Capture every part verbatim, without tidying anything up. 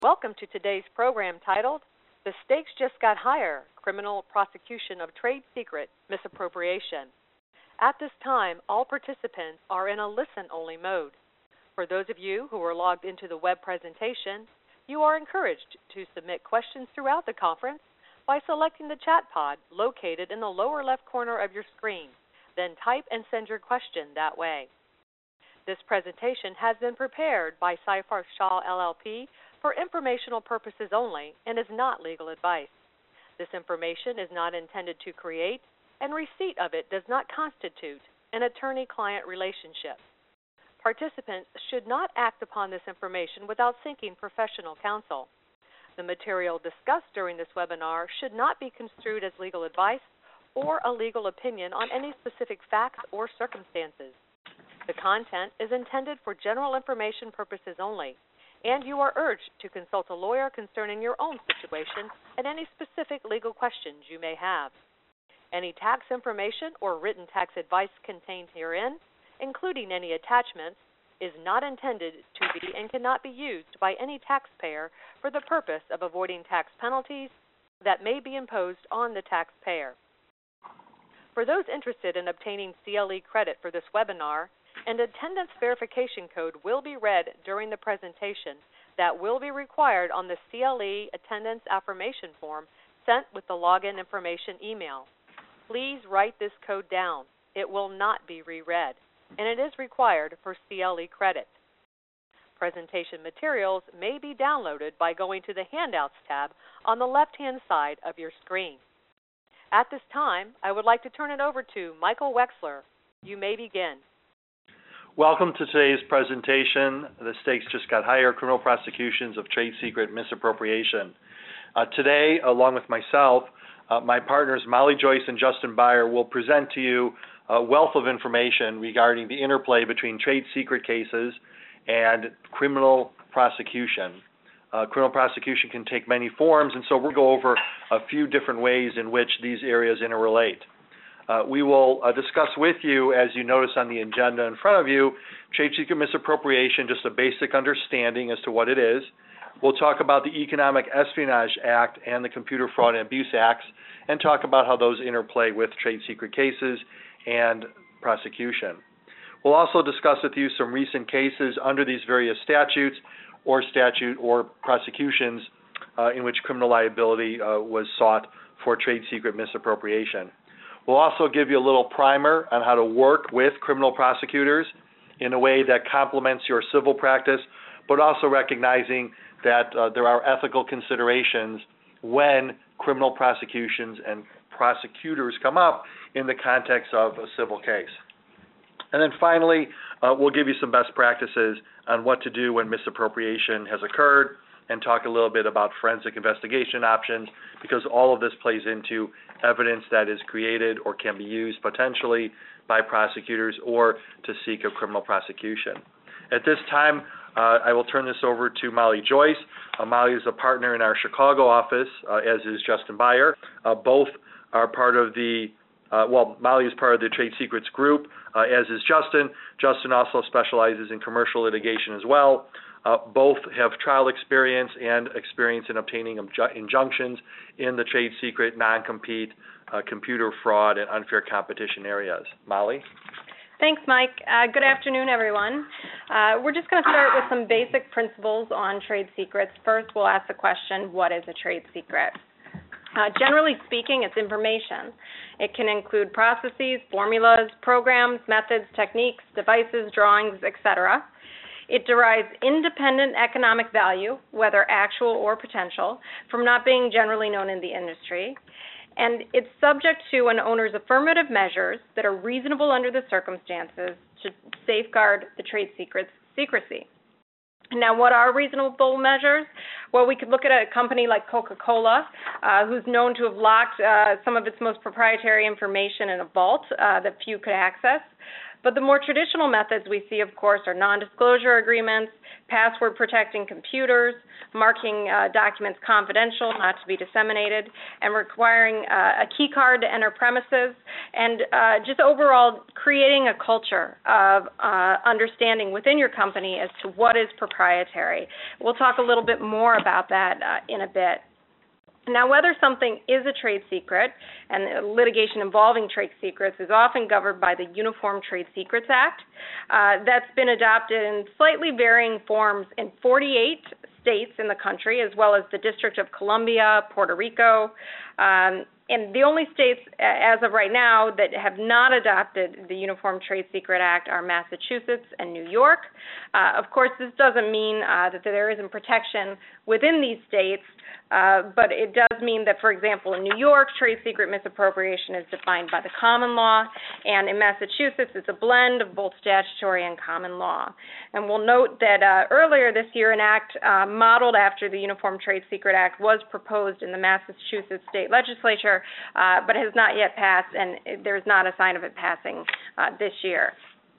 Welcome to today's program titled, The Stakes Just Got Higher, Criminal Prosecution of Trade Secret Misappropriation. At this time, all participants are in a listen-only mode. For those of you who are logged into the web presentation, you are encouraged to submit questions throughout the conference by selecting the chat pod located in the lower left corner of your screen. Then type and send your question that way. This presentation has been prepared by Seyfarth Shaw L L P for informational purposes only and is not legal advice. This information is not intended to create, and receipt of it does not constitute, an attorney-client relationship. Participants should not act upon this information without seeking professional counsel. The material discussed during this webinar should not be construed as legal advice or a legal opinion on any specific facts or circumstances. The content is intended for general information purposes only, and you are urged to consult a lawyer concerning your own situation and any specific legal questions you may have. Any tax information or written tax advice contained herein, including any attachments, is not intended to be and cannot be used by any taxpayer for the purpose of avoiding tax penalties that may be imposed on the taxpayer. For those interested in obtaining C L E credit for this webinar, an attendance verification code will be read during the presentation that will be required on the C L E attendance affirmation form sent with the login information email. Please write this code down. It will not be reread, and it is required for C L E credit. Presentation materials may be downloaded by going to the Handouts tab on the left-hand side of your screen. At this time, I would like to turn it over to Michael Wexler. You may begin. Welcome to today's presentation, The Stakes Just Got Higher, Criminal Prosecutions of Trade Secret Misappropriation. Uh, today, along with myself, uh, my partners Molly Joyce and Justin Beyer will present to you a wealth of information regarding the interplay between trade secret cases and criminal prosecution. Uh, criminal prosecution can take many forms, and so we'll go over a few different ways in which these areas interrelate. Uh, we will uh, discuss with you, as you notice on the agenda in front of you, trade secret misappropriation, just a basic understanding as to what it is. We'll talk about the Economic Espionage Act and the Computer Fraud and Abuse Acts, and talk about how those interplay with trade secret cases and prosecution. We'll also discuss with you some recent cases under these various statutes or statute or prosecutions uh, in which criminal liability uh, was sought for trade secret misappropriation. We'll also give you a little primer on how to work with criminal prosecutors in a way that complements your civil practice, but also recognizing that uh, there are ethical considerations when criminal prosecutions and prosecutors come up in the context of a civil case. And then finally, uh, we'll give you some best practices on what to do when misappropriation has occurred, and talk a little bit about forensic investigation options, because all of this plays into evidence that is created or can be used potentially by prosecutors or to seek a criminal prosecution. At this time, uh, I will turn this over to Molly Joyce. Uh, Molly is a partner in our Chicago office, uh, as is Justin Beyer. Uh, both are part of the, uh, well, Molly is part of the Trade Secrets Group, uh, as is Justin. Justin also specializes in commercial litigation as well. Uh, both have trial experience and experience in obtaining inju- injunctions in the trade secret, non-compete, uh, computer fraud, and unfair competition areas. Molly? Thanks, Mike. Uh, good afternoon, everyone. Uh, we're just going to start with some basic principles on trade secrets. First, we'll ask the question, what is a trade secret? Uh, generally speaking, it's information. It can include processes, formulas, programs, methods, techniques, devices, drawings, et cetera. It derives independent economic value, whether actual or potential, from not being generally known in the industry. And it's subject to an owner's affirmative measures that are reasonable under the circumstances to safeguard the trade secret's secrecy. Now, what are reasonable measures? Well, we could look at a company like Coca-Cola, uh, who's known to have locked uh, some of its most proprietary information in a vault uh, that few could access. But the more traditional methods we see, of course, are non-disclosure agreements, password protecting computers, marking uh, documents confidential, not to be disseminated, and requiring uh, a key card to enter premises, and uh, just overall creating a culture of uh, understanding within your company as to what is proprietary. We'll talk a little bit more about that uh, in a bit. Now, whether something is a trade secret, and litigation involving trade secrets is often governed by the Uniform Trade Secrets Act. Uh, that's been adopted in slightly varying forms in forty-eight states in the country, as well as the District of Columbia, Puerto Rico, um, and the only states, as of right now, that have not adopted the Uniform Trade Secret Act are Massachusetts and New York. Uh, of course, this doesn't mean uh, that there isn't protection within these states, uh, but it does mean that, for example, in New York, trade secret misappropriation is defined by the common law, and in Massachusetts, it's a blend of both statutory and common law. And we'll note that uh, earlier this year, an act uh, modeled after the Uniform Trade Secret Act was proposed in the Massachusetts state legislature, uh, but has not yet passed, and there's not a sign of it passing uh, this year.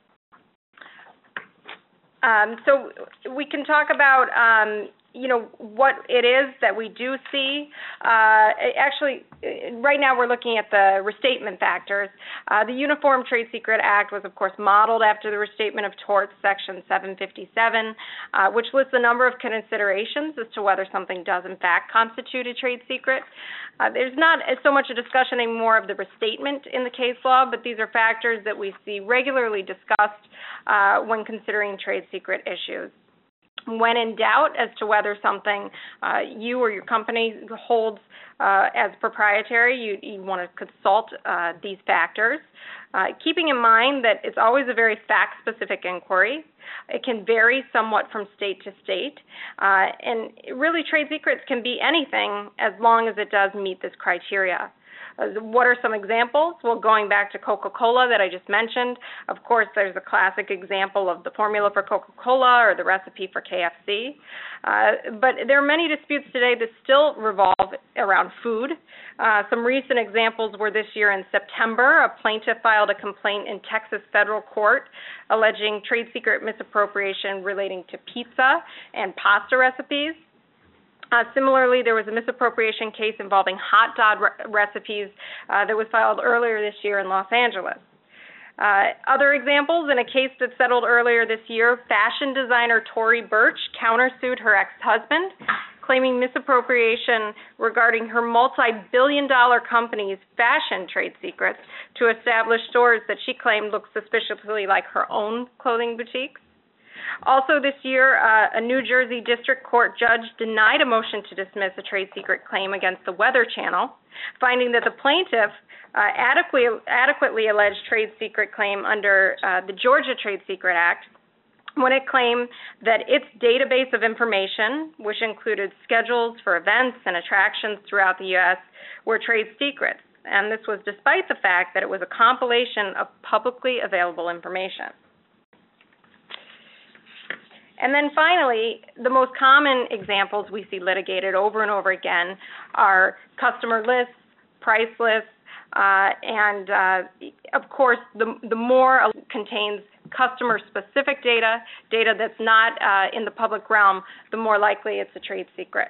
Um, so we can talk about, um, you know, what it is that we do see. Uh, actually, right now we're looking at the restatement factors. Uh, the Uniform Trade Secret Act was, of course, modeled after the Restatement of Torts, Section seven fifty-seven, uh, which lists a number of considerations as to whether something does, in fact, constitute a trade secret. Uh, there's not so much a discussion anymore of the restatement in the case law, but these are factors that we see regularly discussed uh, when considering trade secret issues. When in doubt as to whether something uh, you or your company holds uh, as proprietary, you, you want to consult uh, these factors, uh, keeping in mind that it's always a very fact-specific inquiry. It can vary somewhat from state to state, uh, and really trade secrets can be anything as long as it does meet this criteria. Uh, what are some examples? Well, going back to Coca-Cola that I just mentioned, of course, there's a classic example of the formula for Coca-Cola or the recipe for K F C. Uh, but there are many disputes today that still revolve around food. Uh, some recent examples were this year in September, a plaintiff filed a complaint in Texas federal court alleging trade secret misappropriation relating to pizza and pasta recipes. Uh, similarly, there was a misappropriation case involving hot dog re- recipes uh, that was filed earlier this year in Los Angeles. Uh, other examples, in a case that settled earlier this year, fashion designer Tory Burch countersued her ex-husband, claiming misappropriation regarding her multi-billion dollar company's fashion trade secrets to establish stores that she claimed looked suspiciously like her own clothing boutiques. Also this year, uh, a New Jersey district court judge denied a motion to dismiss a trade secret claim against the Weather Channel, finding that the plaintiff uh, adequately, adequately alleged trade secret claim under uh, the Georgia Trade Secret Act when it claimed that its database of information, which included schedules for events and attractions throughout the U S, were trade secrets. And this was despite the fact that it was a compilation of publicly available information. And then finally, the most common examples we see litigated over and over again are customer lists, price lists, uh, and uh, of course, the, the more contains customer-specific data, data that's not uh, in the public realm, the more likely it's a trade secret.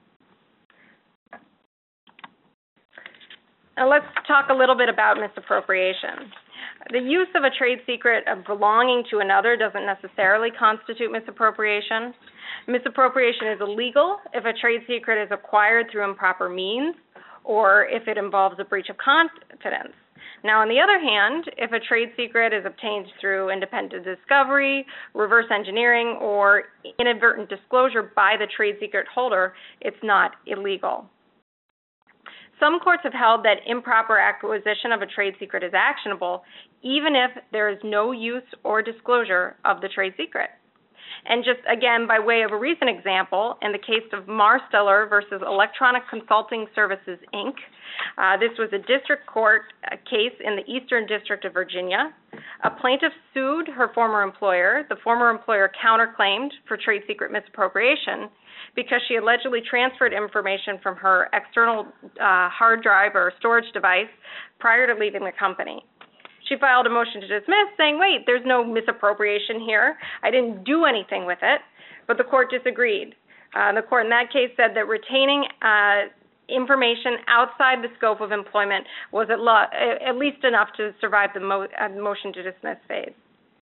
Now let's talk a little bit about misappropriation. The use of a trade secret of belonging to another doesn't necessarily constitute misappropriation. Misappropriation is illegal if a trade secret is acquired through improper means or if it involves a breach of confidence. Now, on the other hand, if a trade secret is obtained through independent discovery, reverse engineering, or inadvertent disclosure by the trade secret holder, it's not illegal. Some courts have held that improper acquisition of a trade secret is actionable, even if there is no use or disclosure of the trade secret. And just, again, by way of a recent example, in the case of Marsteller versus Electronic Consulting Services, Incorporated, uh, this was a district court uh, case in the Eastern District of Virginia. A plaintiff sued her former employer. The former employer counterclaimed for trade secret misappropriation because she allegedly transferred information from her external uh, hard drive or storage device prior to leaving the company. She filed a motion to dismiss saying, wait, there's no misappropriation here. I didn't do anything with it. But the court disagreed. Uh, the court in that case said that retaining uh, information outside the scope of employment was at, lo- at least enough to survive the mo- uh, motion to dismiss phase.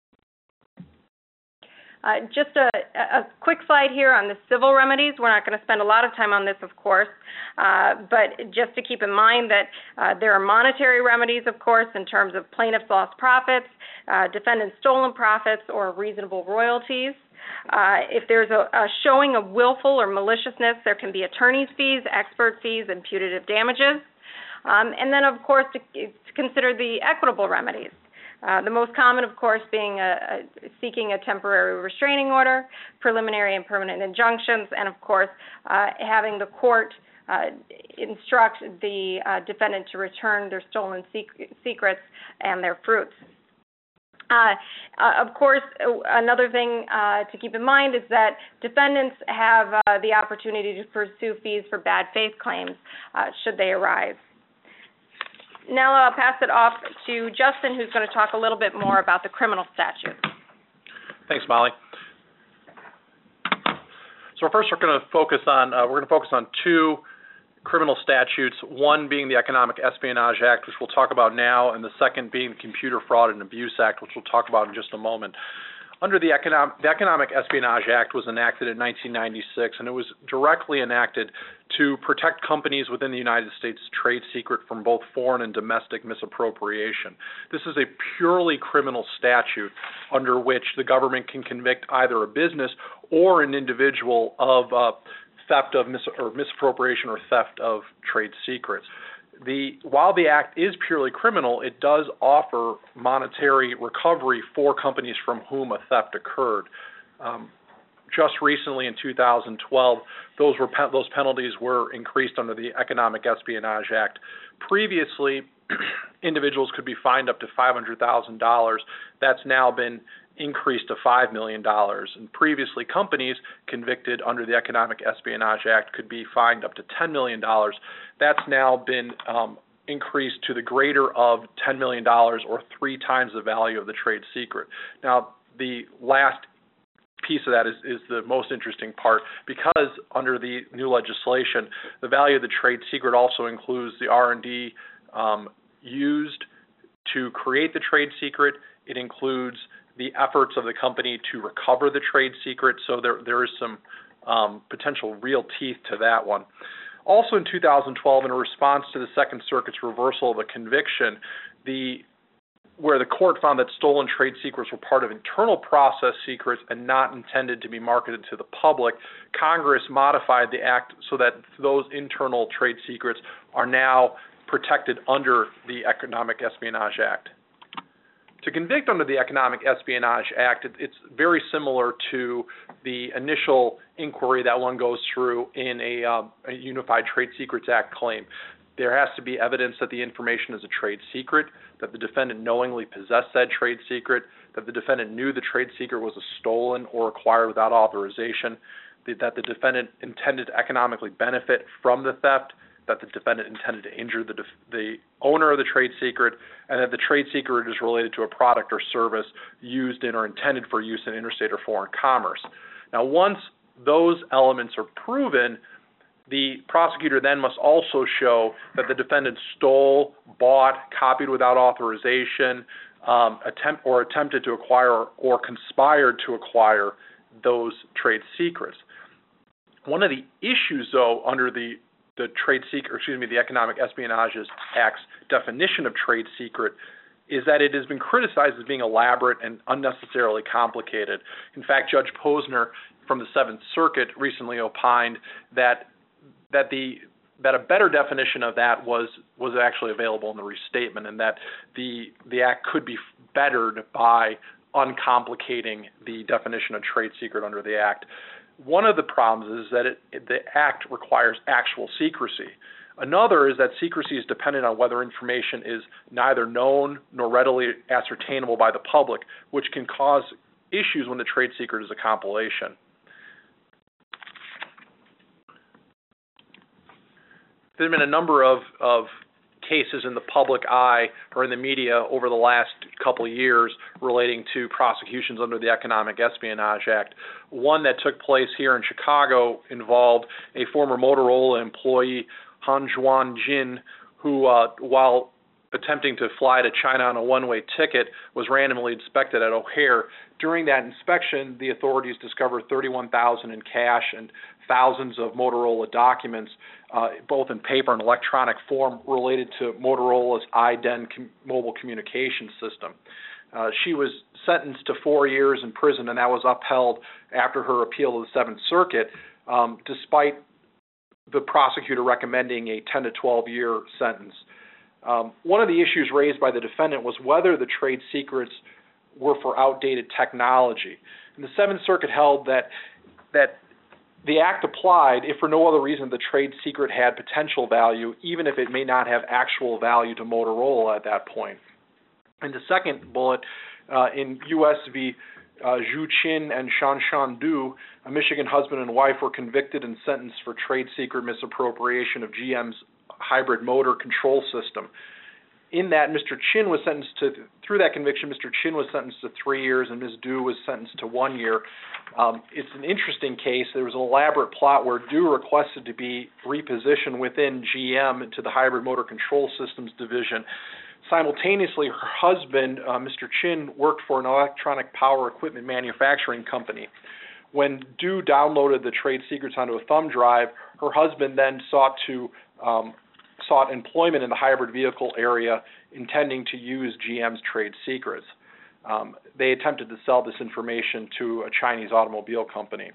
Uh, just a, a quick slide here on the civil remedies. We're not going to spend a lot of time on this, of course, uh, but just to keep in mind that uh, there are monetary remedies, of course, in terms of plaintiff's lost profits, uh, defendant's stolen profits, or reasonable royalties. Uh, if there's a, a showing of willful or maliciousness, there can be attorney's fees, expert fees, and punitive damages. Um, and then, of course, to, to consider the equitable remedies. Uh, the most common, of course, being a, a seeking a temporary restraining order, preliminary and permanent injunctions, and, of course, uh, having the court uh, instruct the uh, defendant to return their stolen sec- secrets and their fruits. Uh, uh, of course, another thing uh, to keep in mind is that defendants have uh, the opportunity to pursue fees for bad faith claims uh, should they arise. Now I'll pass it off to Justin, who's going to talk a little bit more about the criminal statutes. Thanks, Molly. So first, we're going to focus on uh, we're going to focus on two criminal statutes. One being the Economic Espionage Act, which we'll talk about now, and the second being the Computer Fraud and Abuse Act, which we'll talk about in just a moment. Under the Economic, the Economic Espionage Act was enacted in nineteen ninety-six, and it was directly enacted to protect companies within the United States' trade secret from both foreign and domestic misappropriation. This is a purely criminal statute under which the government can convict either a business or an individual of uh, theft of mis- or misappropriation or theft of trade secrets. The, while the act is purely criminal, it does offer monetary recovery for companies from whom a theft occurred. Um, just recently, in two thousand twelve, those were pe- those penalties were increased under the Economic Espionage Act. Previously, individuals could be fined up to five hundred thousand dollars. That's now been increased to five million dollars. And previously, companies convicted under the Economic Espionage Act could be fined up to ten million dollars. That's now been um, increased to the greater of ten million dollars, or three times the value of the trade secret. Now, the last piece of that is, is the most interesting part, because under the new legislation, the value of the trade secret also includes the R and D um, used to create the trade secret. It includes the efforts of the company to recover the trade secret, so there there is some um, potential real teeth to that one. Also in two thousand twelve, in a response to the Second Circuit's reversal of a conviction, the where the court found that stolen trade secrets were part of internal process secrets and not intended to be marketed to the public, Congress modified the act so that those internal trade secrets are now protected under the Economic Espionage Act. To convict under the Economic Espionage Act, it, it's very similar to the initial inquiry that one goes through in a, uh, a Unified Trade Secrets Act claim. There has to be evidence that the information is a trade secret, that the defendant knowingly possessed that trade secret, that the defendant knew the trade secret was stolen or acquired without authorization, that the defendant intended to economically benefit from the theft, that the defendant intended to injure the, def- the owner of the trade secret, and that the trade secret is related to a product or service used in or intended for use in interstate or foreign commerce. Now, once those elements are proven, the prosecutor then must also show that the defendant stole, bought, copied without authorization, um, attempt or attempted to acquire or, or conspired to acquire those trade secrets. One of the issues, though, under the the trade secret, excuse me, the Economic Espionage Act's definition of trade secret is that it has been criticized as being elaborate and unnecessarily complicated. In fact, Judge Posner from the Seventh Circuit recently opined that that the that a better definition of that was was actually available in the restatement, and that the the act could be bettered by uncomplicating the definition of trade secret under the act. One of the problems is that it, the act requires actual secrecy. Another is that secrecy is dependent on whether information is neither known nor readily ascertainable by the public, which can cause issues when the trade secret is a compilation. There have been a number of, of cases in the public eye or in the media over the last couple of years relating to prosecutions under the Economic Espionage Act. One that took place here in Chicago involved a former Motorola employee, Han Juan Jin, who, uh, while attempting to fly to China on a one-way ticket, was randomly inspected at O'Hare. During that inspection, the authorities discovered thirty-one thousand dollars in cash and thousands of Motorola documents, uh, both in paper and electronic form, related to Motorola's I D E N com- mobile communication system. Uh, she was sentenced to four years in prison, and that was upheld after her appeal to the Seventh Circuit, um, despite the prosecutor recommending a ten to twelve year sentence. Um, one of the issues raised by the defendant was whether the trade secrets were for outdated technology. And the Seventh Circuit held that that the Act applied if for no other reason the trade secret had potential value, even if it may not have actual value to Motorola at that point. In the second bullet, uh, in U S v. Uh, Zhu Qin and Shanshan Du, a Michigan husband and wife, were convicted and sentenced for trade secret misappropriation of G M's hybrid motor control system. In that, Mister Qin was sentenced to, through that conviction, Mister Qin was sentenced to three years and Miz Du was sentenced to one year. Um, it's an interesting case. There was an elaborate plot where Du requested to be repositioned within G M to the hybrid motor control systems division. Simultaneously, her husband, uh, Mister Qin, worked for an electronic power equipment manufacturing company. When Du downloaded the trade secrets onto a thumb drive, her husband then sought to um, sought employment in the hybrid vehicle area, intending to use G M's trade secrets. Um, they attempted to sell this information to a Chinese automobile company.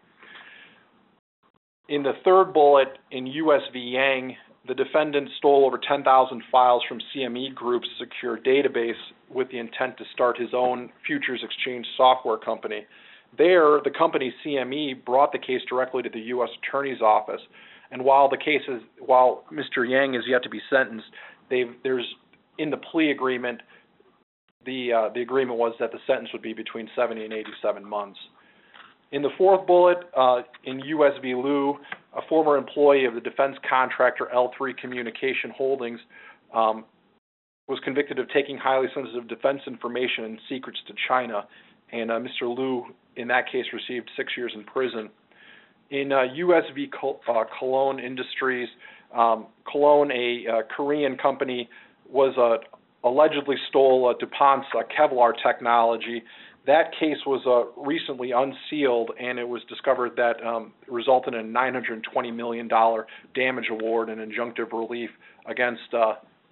In the third bullet, in U S v. Yang, the defendant stole over ten thousand files from C M E Group's secure database with the intent to start his own futures exchange software company. There, the company C M E brought the case directly to the U S Attorney's Office, and while the case is, while Mister Yang is yet to be sentenced, they've, there's in the plea agreement, the uh, the agreement was that the sentence would be between seventy and eighty-seven months. In the fourth bullet, uh, in U S v. Liu, a former employee of the defense contractor L three Communication Holdings um, was convicted of taking highly sensitive defense information and secrets to China, and uh, Mister Liu, in that case, received six years in prison. In uh, U S v. Col- uh, Cologne Industries, um, Cologne, a uh, Korean company, was uh, allegedly stole uh, DuPont's uh, Kevlar technology. That case was uh, recently unsealed, and it was discovered that um, it resulted in a nine hundred twenty million dollars damage award and injunctive relief against uh,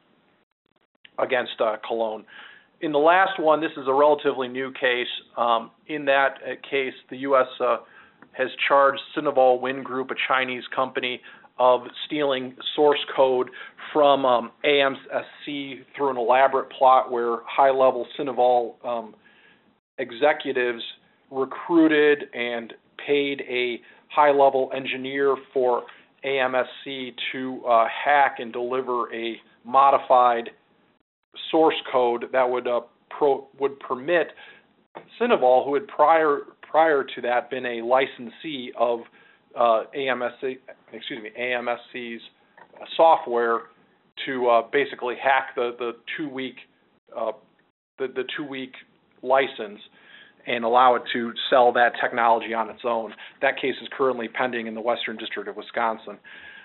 against uh, Cologne. In the last one, this is a relatively new case. Um, in that uh, case, the U S uh, has charged Sinovel Wind Group, a Chinese company, of stealing source code from um, A M S C through an elaborate plot where high-level Sinovel um, executives recruited and paid a high-level engineer for A M S C to uh, hack and deliver a modified source code that would uh, pro, would permit Sinovel, who had prior prior to that been a licensee of uh, A M S C, excuse me, A M S C's uh, software, to uh, basically hack the the two week uh, the the two week license and allow it to sell that technology on its own. That case is currently pending in the Western District of Wisconsin.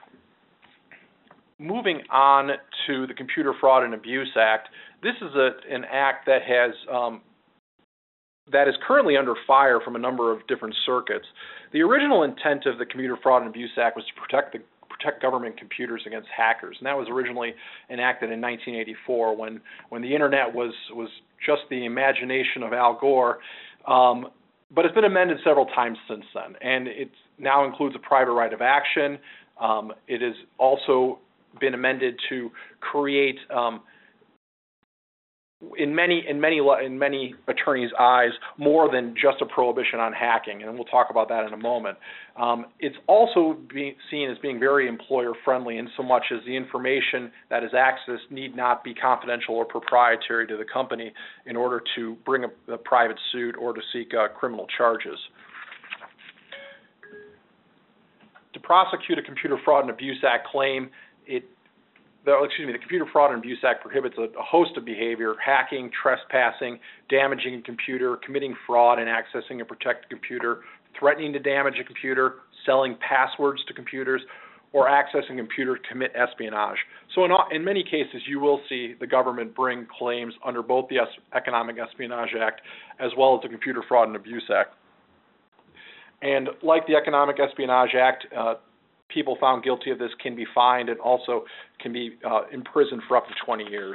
Moving on to the Computer Fraud and Abuse Act, this is a, an act that has um, that is currently under fire from a number of different circuits. The original intent of the Computer Fraud and Abuse Act was to protect the protect government computers against hackers, and that was originally enacted in nineteen eighty-four when when the internet was was just the imagination of Al Gore. Um, but it's been amended several times since then, and it now includes a private right of action. Um, it has also been amended to create, um, in many in many in many attorneys' eyes, more than just a prohibition on hacking, and we'll talk about that in a moment. Um, it's also being seen as being very employer-friendly, in so much as the information that is accessed need not be confidential or proprietary to the company in order to bring a, a private suit or to seek uh, criminal charges. To prosecute a Computer Fraud and Abuse Act claim, it the, excuse me, the Computer Fraud and Abuse Act prohibits a, a host of behavior: hacking, trespassing, damaging a computer, committing fraud and accessing a protected computer, threatening to damage a computer, selling passwords to computers, or accessing a computer to commit espionage. So in, in many cases, you will see the government bring claims under both the Economic Espionage Act as well as the Computer Fraud and Abuse Act. And like the Economic Espionage Act, uh, people found guilty of this can be fined and also can be uh, imprisoned for up to twenty years.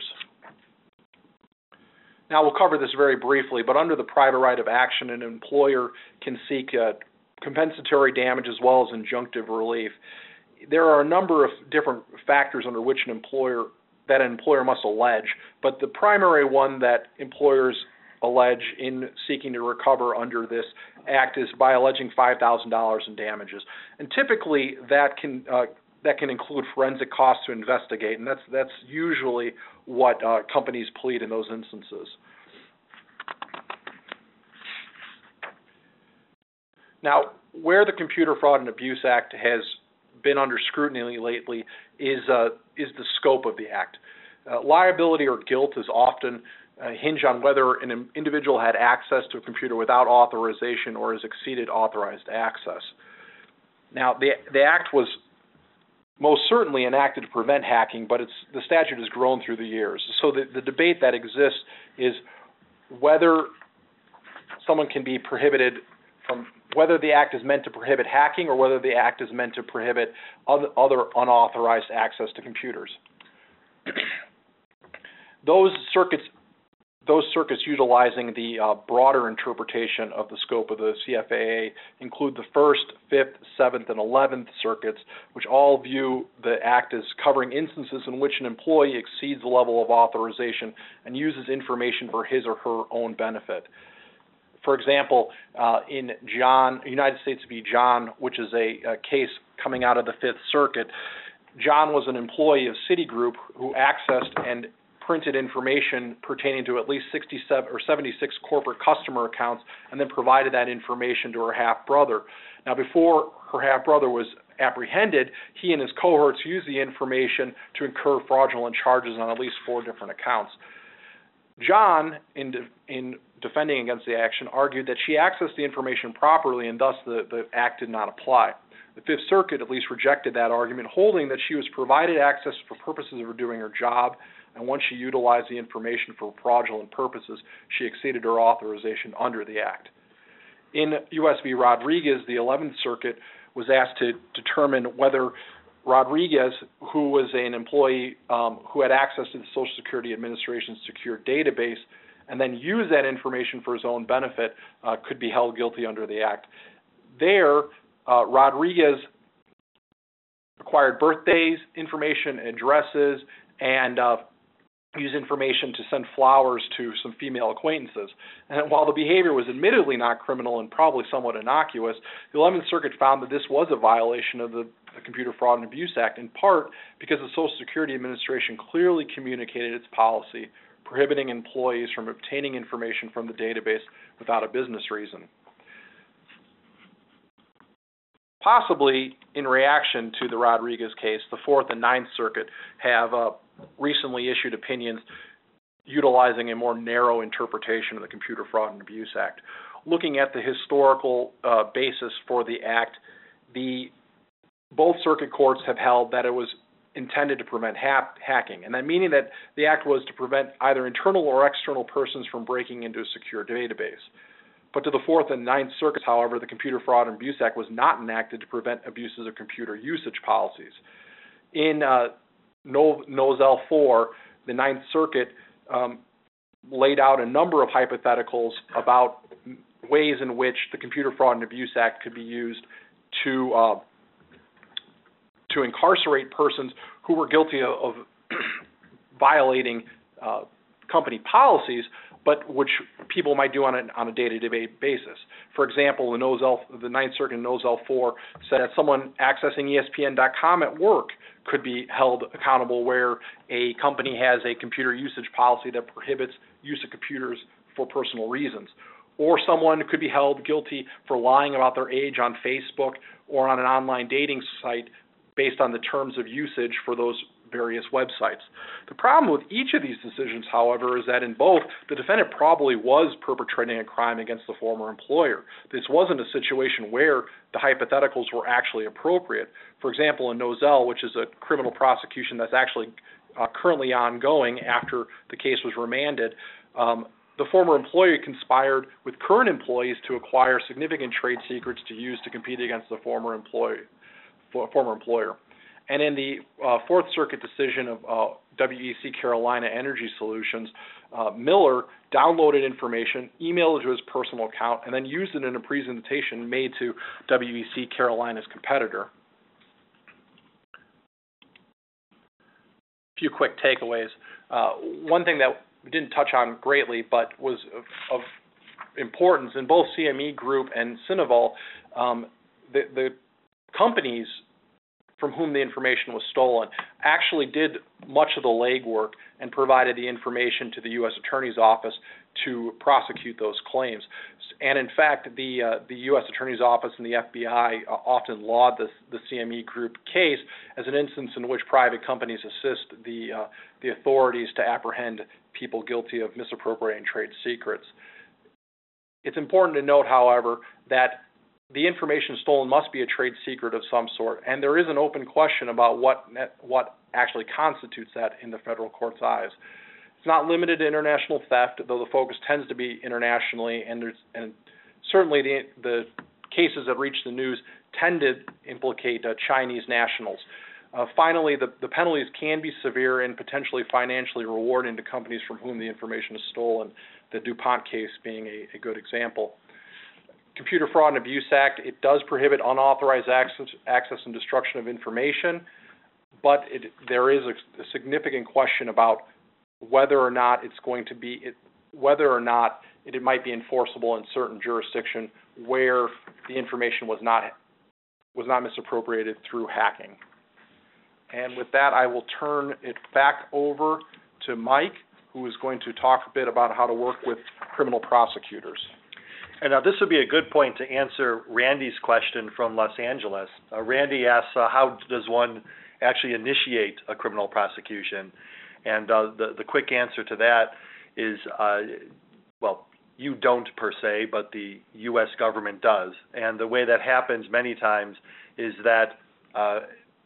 Now, we'll cover this very briefly, but under the private right of action, an employer can seek uh, compensatory damage as well as injunctive relief. There are a number of different factors under which an employer that an employer must allege, but the primary one that employers allege in seeking to recover under this act is by alleging five thousand dollars in damages. And typically that can uh, that can include forensic costs to investigate, and that's that's usually what uh, companies plead in those instances. Now, where the Computer Fraud and Abuse Act has been under scrutiny lately is uh, is the scope of the act. Uh, liability or guilt is often uh, hinged on whether an individual had access to a computer without authorization or has exceeded authorized access. Now, the the act was most certainly enacted to prevent hacking, but it's, the statute has grown through the years. So the, the debate that exists is whether someone can be prohibited from, whether the act is meant to prohibit hacking or whether the act is meant to prohibit other, other unauthorized access to computers. Those circuits Those circuits utilizing the uh, broader interpretation of the scope of the C F A A include the First, Fifth, Seventh, and Eleventh Circuits, which all view the Act as covering instances in which an employee exceeds the level of authorization and uses information for his or her own benefit. For example, uh, in John, United States v. John, which is a, a case coming out of the Fifth Circuit, John was an employee of Citigroup who accessed and printed information pertaining to at least sixty-seven or seventy-six corporate customer accounts and then provided that information to her half-brother. Now, before her half-brother was apprehended, he and his cohorts used the information to incur fraudulent charges on at least four different accounts. John, in, de in defending against the action, argued that she accessed the information properly and thus the, the act did not apply. The Fifth Circuit at least rejected that argument, holding that she was provided access for purposes of her doing her job, and once she utilized the information for fraudulent purposes, she exceeded her authorization under the Act. In U S v. Rodriguez, the Eleventh Circuit was asked to determine whether Rodriguez, who was an employee um, who had access to the Social Security Administration's secure database and then used that information for his own benefit, uh, could be held guilty under the Act. There, uh, Rodriguez acquired birthdays, information, addresses, and uh, use information to send flowers to some female acquaintances. And while the behavior was admittedly not criminal and probably somewhat innocuous, the Eleventh Circuit found that this was a violation of the, the Computer Fraud and Abuse Act, in part because the Social Security Administration clearly communicated its policy prohibiting employees from obtaining information from the database without a business reason. Possibly in reaction to the Rodriguez case, the Fourth and Ninth Circuit have uh, recently issued opinions utilizing a more narrow interpretation of the Computer Fraud and Abuse Act. Looking at the historical uh, basis for the Act, the, both circuit courts have held that it was intended to prevent ha hacking, and that meaning that the Act was to prevent either internal or external persons from breaking into a secure database. But to the Fourth and Ninth Circuits, however, the Computer Fraud and Abuse Act was not enacted to prevent abuses of computer usage policies. In uh, Nozell four, the Ninth Circuit um, laid out a number of hypotheticals about ways in which the Computer Fraud and Abuse Act could be used to uh, to incarcerate persons who were guilty of, of violating uh, company policies, but which people might do on a, on a day-to-day basis. For example, the, Nozell, the Ninth Circuit in Nozell four said that someone accessing E S P N dot com at work could be held accountable where a company has a computer usage policy that prohibits use of computers for personal reasons. Or someone could be held guilty for lying about their age on Facebook or on an online dating site based on the terms of usage for those various websites. The problem with each of these decisions, however, is that in both, the defendant probably was perpetrating a crime against the former employer. This wasn't a situation where the hypotheticals were actually appropriate. For example, in Nozell, which is a criminal prosecution that's actually uh, currently ongoing after the case was remanded, um, the former employer conspired with current employees to acquire significant trade secrets to use to compete against the former employee, former employer. And in the uh, Fourth Circuit decision of uh, W E C Carolina Energy Solutions, uh, Miller downloaded information, emailed it to his personal account, and then used it in a presentation made to W E C Carolina's competitor. A few quick takeaways. Uh, one thing that we didn't touch on greatly, but was of, of importance in both C M E Group and Cinevol, um, the, the companies from whom the information was stolen actually did much of the legwork and provided the information to the U S Attorney's Office to prosecute those claims. And in fact, the uh, the U S Attorney's Office and the F B I uh, often laud the, the C M E Group case as an instance in which private companies assist the uh, the authorities to apprehend people guilty of misappropriating trade secrets. It's important to note, however, that the information stolen must be a trade secret of some sort, and there is an open question about what what actually constitutes that in the federal court's eyes. It's not limited to international theft, though the focus tends to be internationally, and there's and certainly the the cases that reach the news tend to implicate uh, Chinese nationals. Uh, finally, the, the penalties can be severe and potentially financially rewarding to companies from whom the information is stolen, the DuPont case being a, a good example. Computer Fraud and Abuse Act, it does prohibit unauthorized access, access and destruction of information, but it, there is a, a significant question about whether or not it's going to be, it, whether or not it, it might be enforceable in certain jurisdiction where the information was not was not misappropriated through hacking. And with that, I will turn it back over to Mike, who is going to talk a bit about how to work with criminal prosecutors. And now this would be a good point to answer Randy's question from Los Angeles. Uh, Randy asks, uh, how does one actually initiate a criminal prosecution? And uh, the, the quick answer to that is, uh, well, you don't per se, but the U S government does. And the way that happens many times is that uh,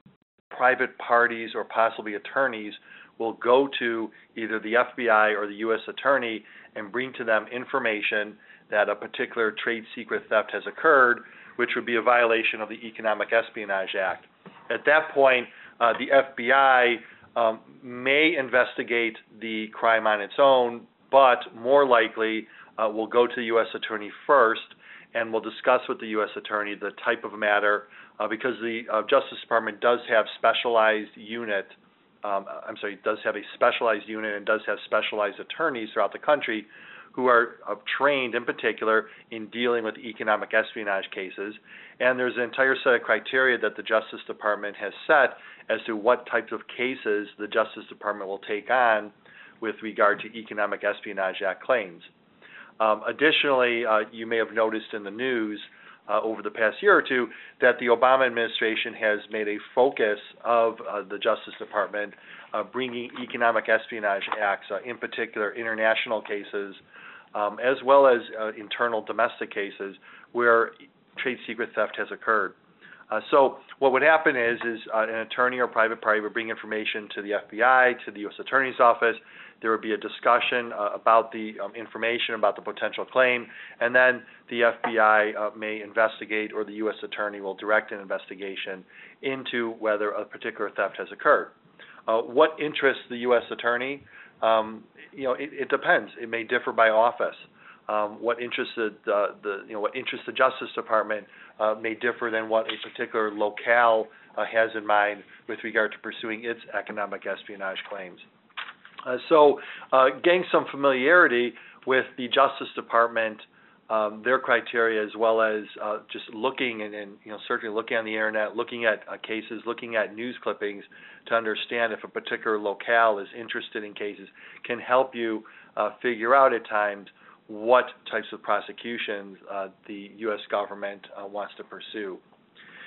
private parties or possibly attorneys will go to either the F B I or the U S attorney and bring to them information that a particular trade secret theft has occurred, which would be a violation of the Economic Espionage Act. At that point, uh, the F B I um, may investigate the crime on its own, but more likely uh, will go to the U S attorney first and will discuss with the U S attorney the type of matter, uh, because the uh, Justice Department does have specialized unit, um, I'm sorry, does have a specialized unit and does have specialized attorneys throughout the country who are uh, trained in particular in dealing with economic espionage cases. And there's an entire set of criteria that the Justice Department has set as to what types of cases the Justice Department will take on with regard to Economic Espionage Act claims. Um, additionally, uh, you may have noticed in the news uh, over the past year or two that the Obama administration has made a focus of uh, the Justice Department uh, bringing Economic Espionage Acts, uh, in particular international cases, um, as well as uh, internal domestic cases where trade secret theft has occurred. Uh, so what would happen is, is uh, an attorney or private party would bring information to the F B I, to the U S Attorney's Office. There would be a discussion uh, about the um, information, about the potential claim, and then the F B I uh, may investigate, or the U S Attorney will direct an investigation into whether a particular theft has occurred. Uh, what interests the U S Attorney? Um, you know, it, it depends. It may differ by office. Um, what interests the, uh, the you know what interests the Justice Department uh, may differ than what a particular locale uh, has in mind with regard to pursuing its economic espionage claims. Uh, so, uh, getting some familiarity with the Justice Department, um, their criteria, as well as uh, just looking and, and you know certainly looking on the internet, looking at uh, cases, looking at news clippings to understand if a particular locale is interested in cases, can help you uh, figure out at times what types of prosecutions uh, the U S government uh, wants to pursue.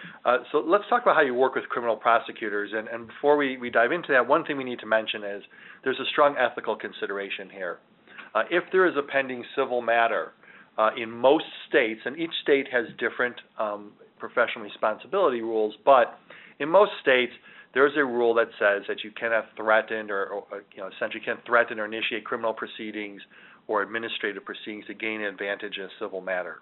Uh, so let's talk about how you work with criminal prosecutors. And, and before we, we dive into that, one thing we need to mention is there's a strong ethical consideration here. Uh, if there is a pending civil matter uh, in most states, and each state has different um, professional responsibility rules, but in most states, there's a rule that says that you cannot threaten or, or you know, essentially can't threaten or initiate criminal proceedings or administrative proceedings to gain an advantage in a civil matter.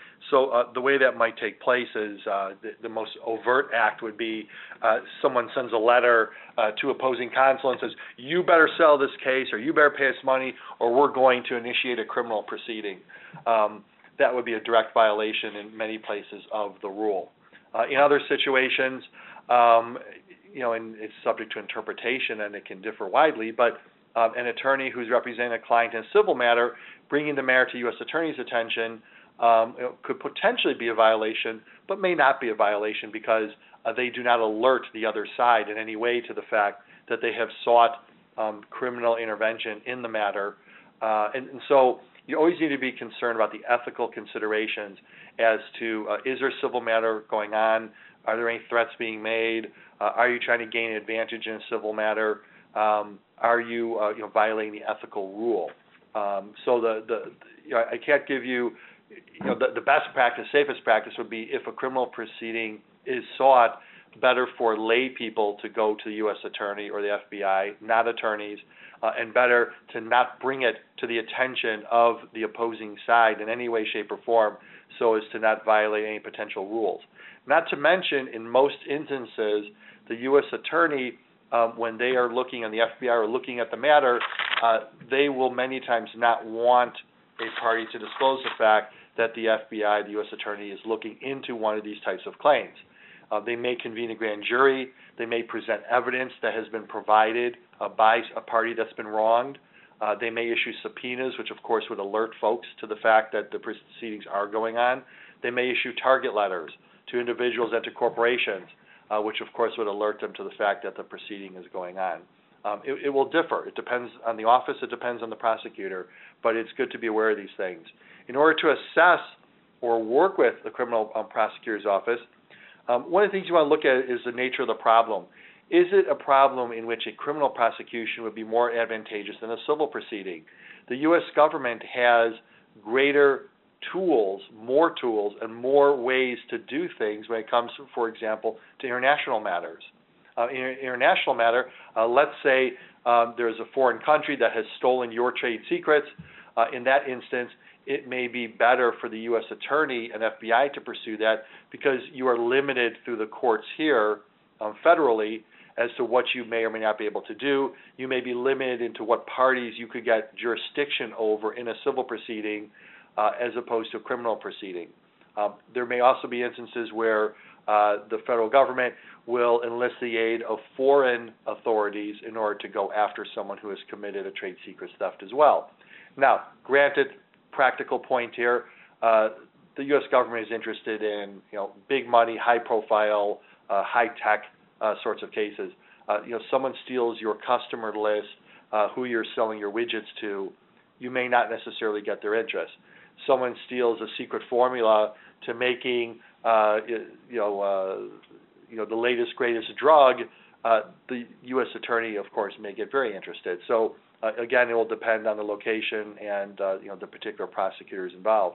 So uh, the way that might take place is uh, the, the most overt act would be uh, someone sends a letter uh, to opposing counsel and says, you better sell this case, or you better pay us money, or we're going to initiate a criminal proceeding. Um, that would be a direct violation in many places of the rule. Uh, in other situations, um, you know, and it's subject to interpretation and it can differ widely, but uh, an attorney who's representing a client in a civil matter, bringing the matter to U S Attorney's attention, Um, it could potentially be a violation, but may not be a violation because uh, they do not alert the other side in any way to the fact that they have sought um, criminal intervention in the matter. Uh, and, and so you always need to be concerned about the ethical considerations as to uh, is there a civil matter going on? Are there any threats being made? Uh, are you trying to gain an advantage in a civil matter? Um, are you, uh, you know, violating the ethical rule? Um, so the, the you know, I can't give you You know, the, the best practice, safest practice would be if a criminal proceeding is sought, better for lay people to go to the U S Attorney or the F B I, not attorneys, uh, and better to not bring it to the attention of the opposing side in any way, shape, or form so as to not violate any potential rules. Not to mention, in most instances, the U S Attorney, um, when they are looking, and the F B I are looking at the matter, uh, they will many times not want a party to disclose the fact that the F B I, the U S Attorney, is looking into one of these types of claims. Uh, they may convene a grand jury. They may present evidence that has been provided uh, by a party that's been wronged. Uh, they may issue subpoenas, which of course would alert folks to the fact that the proceedings are going on. They may issue target letters to individuals and to corporations, uh, which of course would alert them to the fact that the proceeding is going on. Um, it, it will differ. It depends on the office. It depends on the prosecutor. But it's good to be aware of these things. In order to assess or work with the criminal um, prosecutor's office, um, one of the things you want to look at is the nature of the problem. Is it a problem in which a criminal prosecution would be more advantageous than a civil proceeding? The U S government has greater tools, more tools, and more ways to do things when it comes, for example, to international matters. Uh, in an international matter, uh, let's say um, there's a foreign country that has stolen your trade secrets. Uh, in that instance, it may be better for the U S Attorney and F B I to pursue that because you are limited through the courts here um, federally as to what you may or may not be able to do. You may be limited into what parties you could get jurisdiction over in a civil proceeding uh, as opposed to a criminal proceeding. Uh, there may also be instances where uh, the federal government will enlist the aid of foreign authorities in order to go after someone who has committed a trade secrets theft as well. Now, granted, practical point here, uh, the U S government is interested in, you know, big money, high profile, uh, high tech uh, sorts of cases. Uh, you know, someone steals your customer list, uh, who you're selling your widgets to, you may not necessarily get their interest. Someone steals a secret formula to making, uh, you know, uh, you know, the latest, greatest drug, uh, the U S Attorney, of course, may get very interested. So, uh, again, it will depend on the location and, uh, you know, the particular prosecutors involved.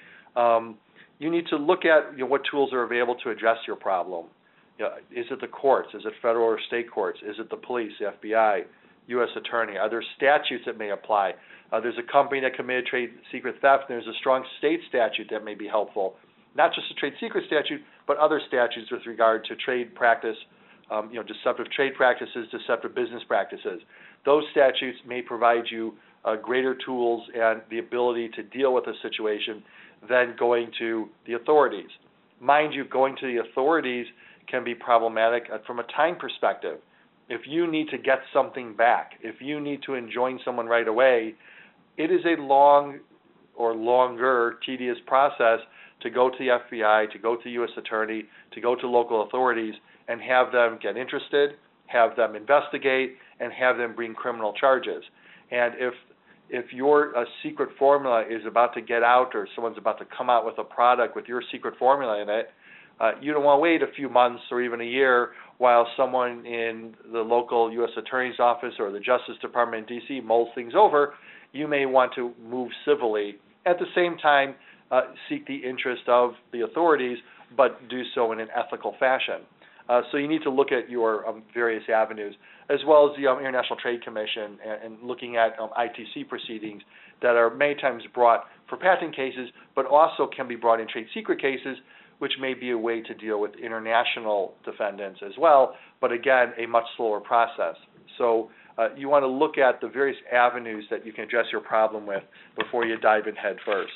Um, you need to look at, you know, what tools are available to address your problem. You know, is it the courts? Is it federal or state courts? Is it the police, the F B I, U S Attorney? Are there statutes that may apply? Uh, there's a company that committed trade secret theft, and there's a strong state statute that may be helpful. Not just a trade secret statute, but other statutes with regard to trade practice, um, you know, deceptive trade practices, deceptive business practices. Those statutes may provide you uh, greater tools and the ability to deal with a situation than going to the authorities. Mind you, going to the authorities can be problematic from a time perspective. If you need to get something back, if you need to enjoin someone right away, it is a long or longer, tedious process to go to the F B I, to go to the U S Attorney, to go to local authorities and have them get interested, have them investigate, and have them bring criminal charges. And if if your uh, secret formula is about to get out or someone's about to come out with a product with your secret formula in it, Uh, you don't want to wait a few months or even a year while someone in the local U S Attorney's Office or the Justice Department in D C mulls things over. You may want to move civilly. At the same time, uh, seek the interest of the authorities, but do so in an ethical fashion. Uh, so you need to look at your um, various avenues, as well as the um, International Trade Commission and, and looking at um, I T C proceedings that are many times brought for patent cases, but also can be brought in trade secret cases, which may be a way to deal with international defendants as well, but again, a much slower process. So uh, you want to look at the various avenues that you can address your problem with before you dive in head first.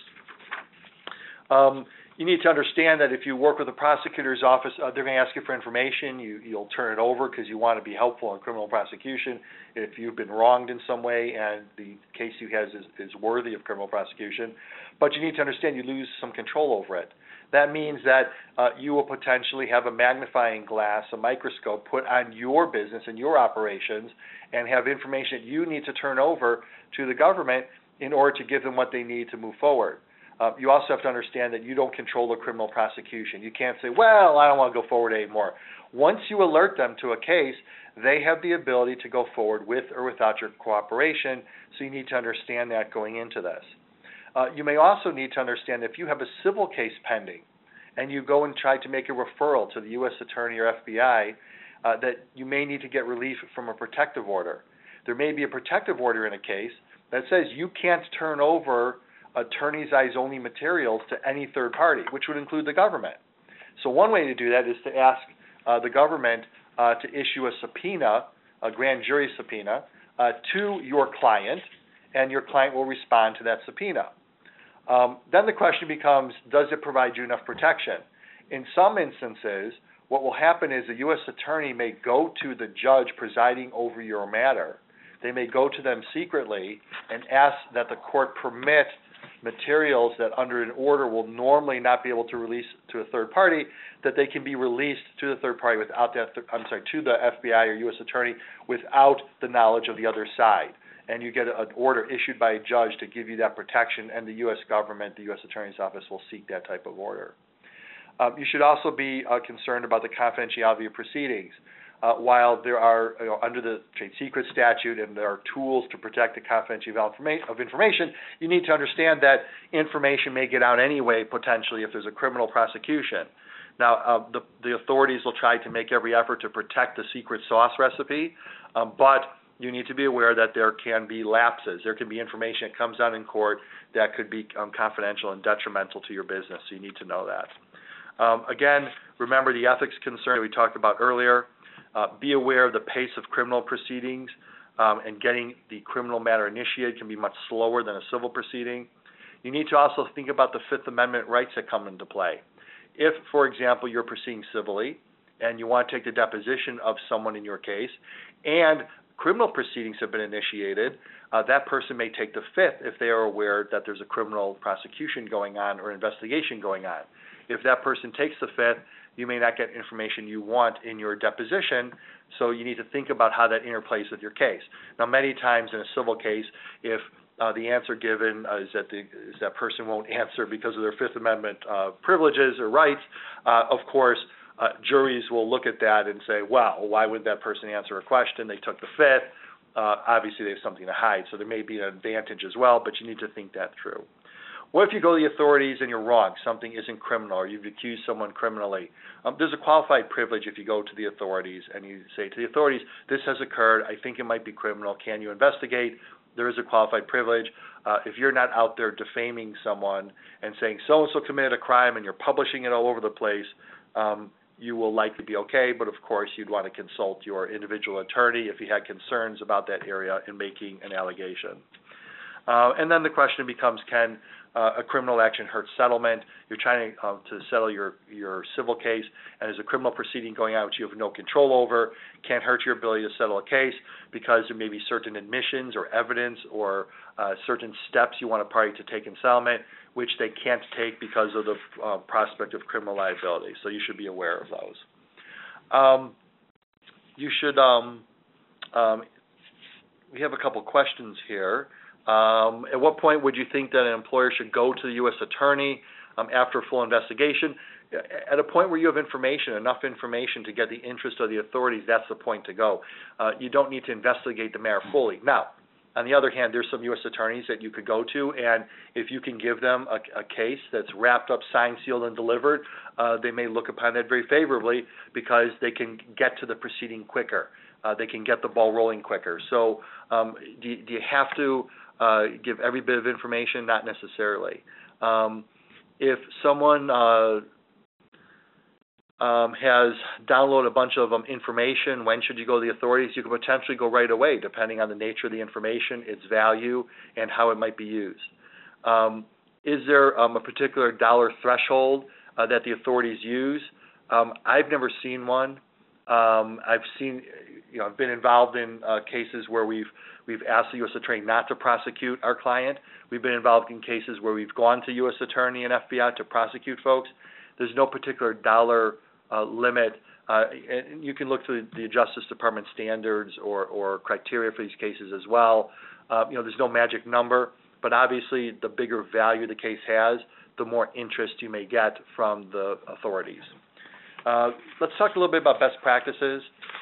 Um, you need to understand that if you work with a prosecutor's office, uh, they're going to ask you for information. You, you'll turn it over because you want to be helpful in criminal prosecution. If you've been wronged in some way and the case you have is, is worthy of criminal prosecution, but you need to understand you lose some control over it. That means that uh, you will potentially have a magnifying glass, a microscope put on your business and your operations and have information that you need to turn over to the government in order to give them what they need to move forward. Uh, you also have to understand that you don't control the criminal prosecution. You can't say, well, I don't want to go forward anymore. Once you alert them to a case, they have the ability to go forward with or without your cooperation, so you need to understand that going into this. Uh, you may also need to understand that if you have a civil case pending and you go and try to make a referral to the U S Attorney or F B I, uh, that you may need to get relief from a protective order. There may be a protective order in a case that says you can't turn over attorney's eyes only materials to any third party, which would include the government. So one way to do that is to ask uh, the government uh, to issue a subpoena, a grand jury subpoena, uh, to your client, and your client will respond to that subpoena. Um, then the question becomes, does it provide you enough protection? In some instances, what will happen is the U S attorney may go to the judge presiding over your matter. They may go to them secretly and ask that the court permit materials that under an order will normally not be able to release to a third party, that they can be released to the third party without that, th- I'm sorry, to the F B I or U S attorney without the knowledge of the other side. And you get an order issued by a judge to give you that protection, and the U S government, the U S Attorney's Office, will seek that type of order. Um, you should also be uh, concerned about the confidentiality of proceedings. Uh, while there are, you know, under the trade secret statute and there are tools to protect the confidentiality of information, you need to understand that information may get out anyway, potentially, if there's a criminal prosecution. Now, uh, the, the authorities will try to make every effort to protect the secret sauce recipe, um, but you need to be aware that there can be lapses. There can be information that comes out in court that could be um, confidential and detrimental to your business, so you need to know that. Um, again, remember the ethics concern we talked about earlier. Uh, be aware of the pace of criminal proceedings, um, and getting the criminal matter initiated can be much slower than a civil proceeding. You need to also think about the Fifth Amendment rights that come into play. If, for example, you're proceeding civilly and you want to take the deposition of someone in your case, and criminal proceedings have been initiated, uh, that person may take the Fifth if they are aware that there's a criminal prosecution going on or investigation going on. If that person takes the Fifth, you may not get information you want in your deposition, so you need to think about how that interplays with your case. Now, many times in a civil case, if uh, the answer given uh, is that the is that person won't answer because of their Fifth Amendment uh, privileges or rights, uh, of course, uh, juries will look at that and say, well, why would that person answer a question? They took the Fifth. Uh, obviously, they have something to hide, so there may be an advantage as well, but you need to think that through. What if you go to the authorities and you're wrong, something isn't criminal, or you've accused someone criminally? Um, there's a qualified privilege if you go to the authorities and you say to the authorities, this has occurred, I think it might be criminal, can you investigate? There is a qualified privilege. Uh, if you're not out there defaming someone and saying so-and-so committed a crime and you're publishing it all over the place, um, you will likely be okay, but of course you'd want to consult your individual attorney if you had concerns about that area in making an allegation. Uh, and then the question becomes, can uh, a criminal action hurt settlement? You're trying to, uh, to settle your, your civil case, and there's a criminal proceeding going on which you have no control over. Can't hurt your ability to settle a case because there may be certain admissions or evidence or uh, certain steps you want a party to take in settlement, which they can't take because of the uh, prospect of criminal liability. So you should be aware of those. Um, you should, um, um, we have a couple questions here. Um, at what point would you think that an employer should go to the U S attorney um, after a full investigation? at a point where you have information, enough information to get the interest of the authorities, that's the point to go. Uh, you don't need to investigate the matter fully. Now, on the other hand, there's some U S attorneys that you could go to, and if you can give them a, a case that's wrapped up, signed, sealed, and delivered, uh, they may look upon that very favorably because they can get to the proceeding quicker. Uh, they can get the ball rolling quicker. So um, do, do you have to uh, give every bit of information? Not necessarily. Um, if someone uh, Um, has downloaded a bunch of um, information, when should you go to the authorities? You could potentially go right away, depending on the nature of the information, its value, and how it might be used. Um, is there um, a particular dollar threshold uh, that the authorities use? Um, I've never seen one. Um, I've seen, you know, I've been involved in uh, cases where we've we've asked the U S attorney not to prosecute our client. We've been involved in cases where we've gone to U S attorney and F B I to prosecute folks. There's no particular dollar Uh, limit, uh, and you can look through the Justice Department standards or, or criteria for these cases as well. Uh, you know, there's no magic number, but obviously the bigger value the case has, the more interest you may get from the authorities. Uh, let's talk a little bit about best practices,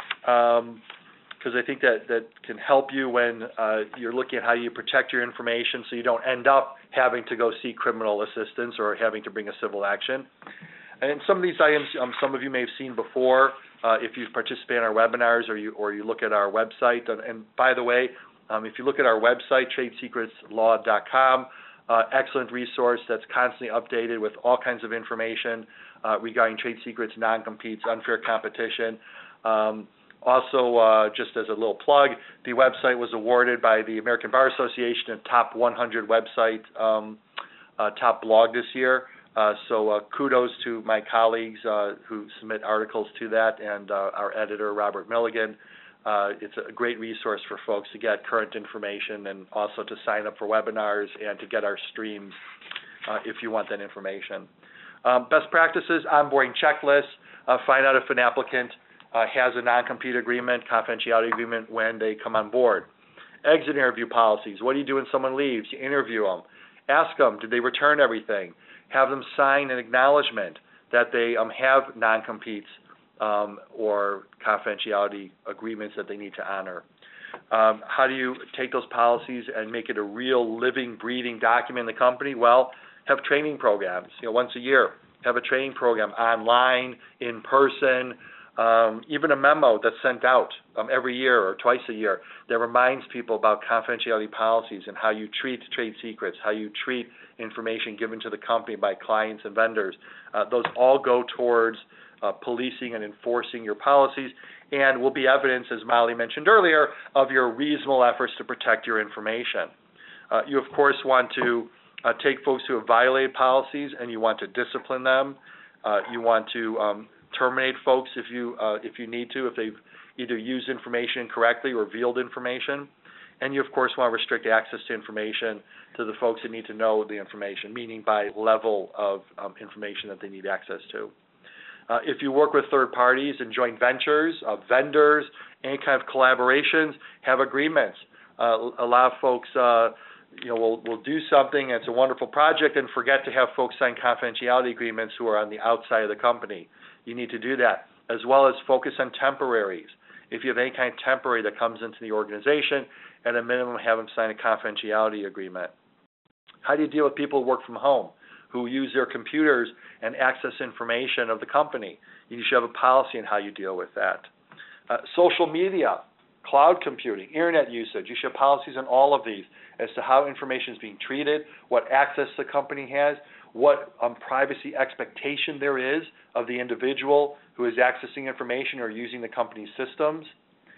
because um, I think that, that can help you when uh, you're looking at how you protect your information so you don't end up having to go seek criminal assistance or having to bring a civil action. And some of these items, um, some of you may have seen before uh, if you participate in our webinars or you or you look at our website. And, and by the way, um, if you look at our website, trade secrets law dot com, uh, excellent resource that's constantly updated with all kinds of information uh, regarding trade secrets, non-competes, unfair competition. Um, also, uh, just as a little plug, the website was awarded by the American Bar Association a top one hundred website, um, uh, top blog this year. Uh, so uh, kudos to my colleagues uh, who submit articles to that, and uh, our editor, Robert Milligan. Uh, it's a great resource for folks to get current information and also to sign up for webinars and to get our streams uh, if you want that information. Um, best practices, onboarding checklist, uh, find out if an applicant uh, has a non-compete agreement, confidentiality agreement when they come on board. Exit interview policies, what do you do when someone leaves? You interview them. Ask them, did they return everything? Have them sign an acknowledgement that they um, have non-competes um, or confidentiality agreements that they need to honor. Um, how do you take those policies and make it a real living, breathing document in the company? Well, have training programs. You know, once a year, have a training program online, in person, um, even a memo that's sent out um, every year or twice a year that reminds people about confidentiality policies and how you treat trade secrets, how you treat information given to the company by clients and vendors. Uh, those all go towards uh, policing and enforcing your policies and will be evidence, as Molly mentioned earlier, of your reasonable efforts to protect your information. Uh, you, of course, want to uh, take folks who have violated policies and you want to discipline them. Uh, you want to um, terminate folks if you uh, if you need to, if they've either used information incorrectly or revealed information. And you, of course, want to restrict access to information to the folks that need to know the information, meaning by level of um, information that they need access to. Uh, if you work with third parties and joint ventures, uh, vendors, any kind of collaborations, have agreements. Uh, a lot of folks, uh, you know, will will do something, and it's a wonderful project, and forget to have folks sign confidentiality agreements who are on the outside of the company. You need to do that, as well as focus on temporaries. If you have any kind of temporary that comes into the organization, at a minimum, have them sign a confidentiality agreement. How do you deal with people who work from home, who use their computers and access information of the company? You should have a policy on how you deal with that. Uh, social media, cloud computing, internet usage, you should have policies on all of these as to how information is being treated, what access the company has, what um, privacy expectation there is of the individual who is accessing information or using the company's systems.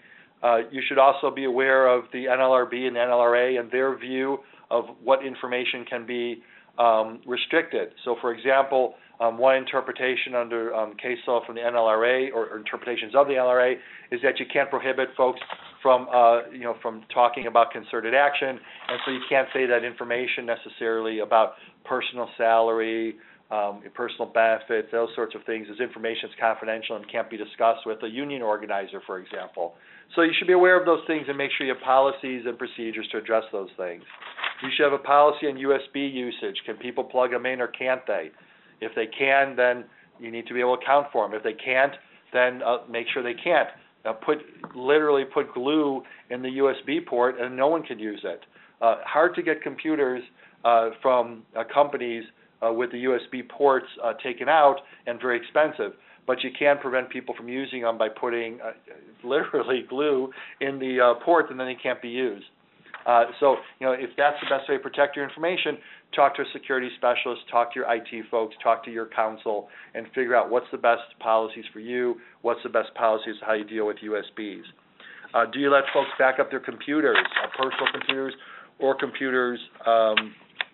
Uh, you should also be aware of the N L R B and N L R A and their view of what information can be um, restricted. So, for example, um, one interpretation under um, case law from the N L R A or, or interpretations of the N L R A is that you can't prohibit folks from, uh, you know, from talking about concerted action, and so you can't say that information necessarily about personal salary, um, personal benefits, those sorts of things, is information that's confidential and can't be discussed with a union organizer, for example. So you should be aware of those things and make sure you have policies and procedures to address those things. You should have a policy on U S B usage. Can people plug them in or can't they? If they can, then you need to be able to account for them. If they can't, then uh, make sure they can't. Uh, put literally put glue in the U S B port, and no one can use it. Uh, hard to get computers uh, from uh, companies uh, with the U S B ports uh, taken out, and very expensive. But you can prevent people from using them by putting uh, literally glue in the uh, port, and then they can't be used. Uh, so, you know, if that's the best way to protect your information, talk to a security specialist, talk to your I T folks, talk to your counsel, and figure out what's the best policies for you, what's the best policies how you deal with U S Bs. Uh, do you let folks back up their computers, uh, personal computers, or computers um,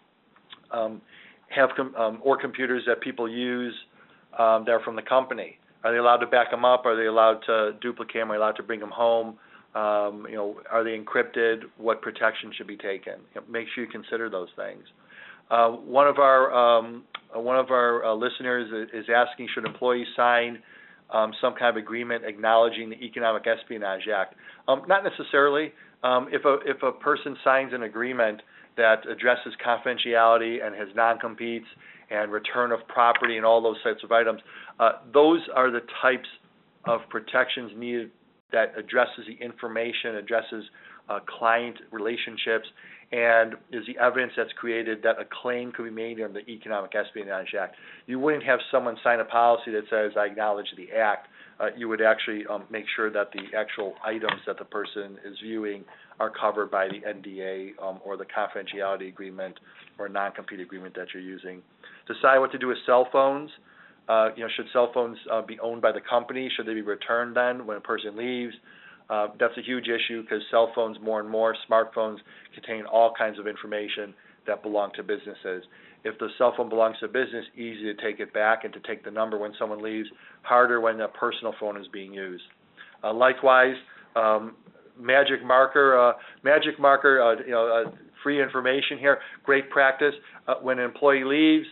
um, have com um, or computers that people use um, that are from the company? Are they allowed to back them up? Are they allowed to duplicate them? Are they allowed to bring them home? Um, you know, are they encrypted? What protection should be taken? You know, make sure you consider those things. Uh, one of our um, one of our uh, listeners is asking, should employees sign um, some kind of agreement acknowledging the Economic Espionage Act? Um, not necessarily. Um, if a if a person signs an agreement that addresses confidentiality and has non-competes and return of property and all those types of items, uh, those are the types of protections needed that addresses the information, addresses uh, client relationships, and is the evidence that's created that a claim could be made under the Economic Espionage Act. You wouldn't have someone sign a policy that says, I acknowledge the act. Uh, you would actually um, make sure that the actual items that the person is viewing are covered by the N D A um, or the confidentiality agreement or non-compete agreement that you're using. Decide what to do with cell phones. Uh, you know, should cell phones uh, be owned by the company? Should they be returned then when a person leaves? Uh, that's a huge issue because cell phones, more and more, smartphones contain all kinds of information that belong to businesses. If the cell phone belongs to a business, easy to take it back and to take the number when someone leaves. Harder when a personal phone is being used. Uh, likewise, um, Magic Marker, uh, Magic Marker, uh, you know, uh, free information here, great practice. Uh, when an employee leaves,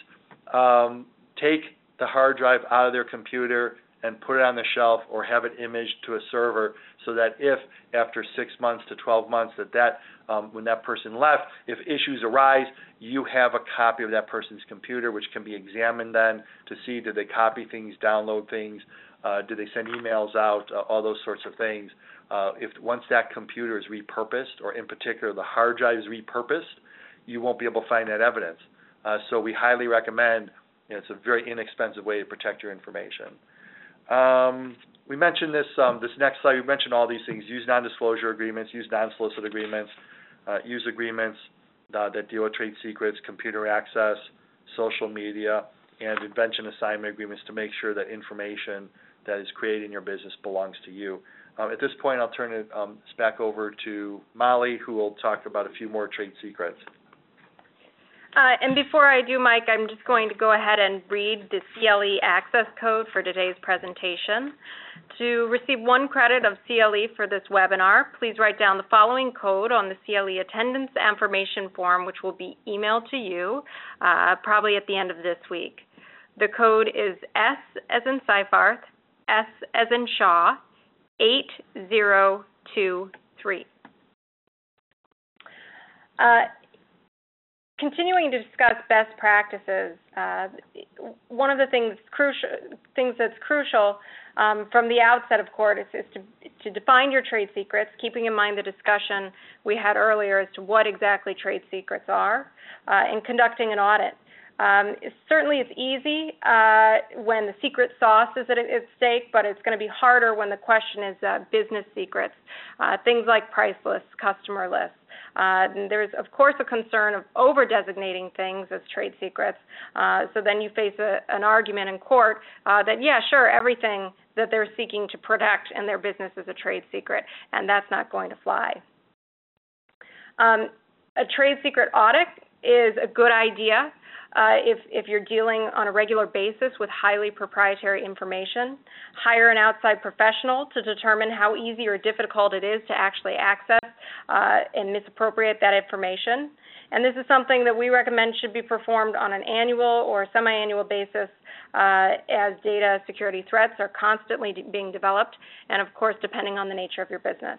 um, take the hard drive out of their computer and put it on the shelf or have it imaged to a server so that if after six months to twelve months that, that um, when that person left, if issues arise, you have a copy of that person's computer which can be examined then to see did they copy things, download things, uh, did they send emails out, uh, all those sorts of things. Uh, if once that computer is repurposed, or in particular the hard drive is repurposed, you won't be able to find that evidence. Uh, so we highly recommend, you know, it's a very inexpensive way to protect your information. Um, we mentioned this, um, this next slide, we mentioned all these things. Use non-disclosure agreements, use non-solicit agreements, uh, use agreements uh, that deal with trade secrets, computer access, social media, and invention assignment agreements to make sure that information that is created in your business belongs to you. Um, at this point, I'll turn it um, back over to Molly, who will talk about a few more trade secrets. Uh, and before I do, Mike, I'm just going to go ahead and read the C L E access code for today's presentation. To receive one credit of C L E for this webinar, please write down the following code on the C L E attendance affirmation form, which will be emailed to you uh, probably at the end of this week. The code is S as in Seyfarth, S as in Shaw, eight zero two three. Uh, Continuing to discuss best practices, uh, one of the things, crucial, things that's crucial um, from the outset, of course, is, is to, to define your trade secrets, keeping in mind the discussion we had earlier as to what exactly trade secrets are, uh, and conducting an audit. Um, certainly it's easy uh, when the secret sauce is at, at stake, but it's going to be harder when the question is uh, business secrets, uh, things like price lists, customer lists. Uh, there's, of course, a concern of over-designating things as trade secrets, uh, so then you face a, an argument in court uh, that, yeah, sure, everything that they're seeking to protect in their business is a trade secret, and that's not going to fly. Um, a trade secret audit is a good idea uh, if, if you're dealing on a regular basis with highly proprietary information. Hire an outside professional to determine how easy or difficult it is to actually access uh, and misappropriate that information. And this is something that we recommend should be performed on an annual or semi-annual basis uh, as data security threats are constantly de- being developed, and of course depending on the nature of your business.